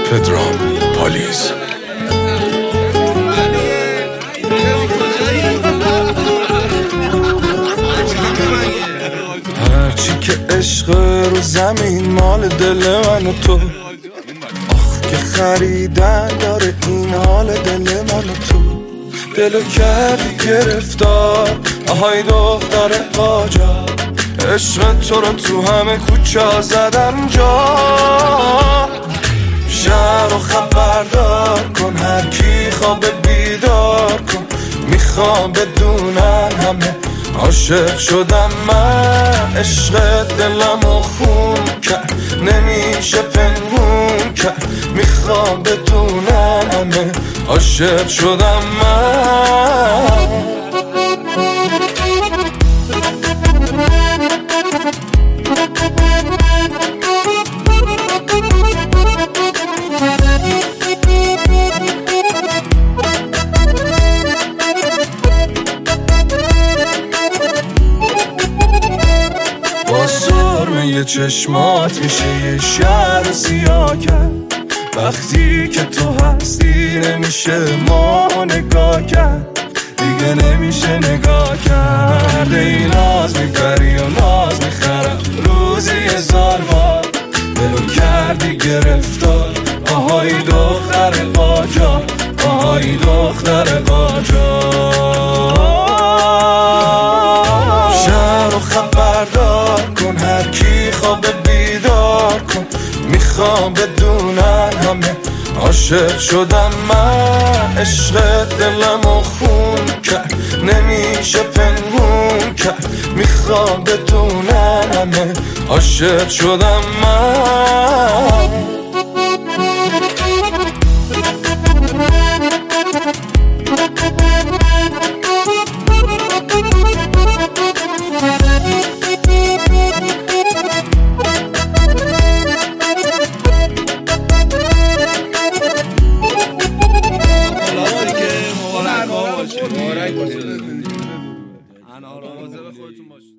پدرام پالیز. هرچی که عشق رو زمین مال دل من و تو، آخ که خریدن داره این حال دل من و تو. دلو کردی گرفتار، آهای دختر قاجار، عشق تو رو تو همه کوچه زدم جا. شهر رو خبردار کن، هر کی خواب بیدار کن، میخوام بدونن همه عاشق شدم من. عشق دلمو خون کرد، نمیشه پنهون کرد، میخوام بدونن همه عاشق شدم من. یه چشمات میشه یه شهر سیاه کرد، وقتی که تو هستی نمیشه ما نگاه کرد، دیگه نمیشه نگاه کرد. ای ناز میبری و ناز میخرم روزی 1000 بار، دلو کردی گرفتار، آهای دختر قاجار، آهای دختر قاجار. شهر رو خبردار کن، هر کی خواب بیدار کن، میخوام بدونن همه عاشق شدم من. عشق دلمو خون کرد، نمیشه پنهون کرد، میخوام بدونن همه عاشق شدم من. مواظب خودتون باشید.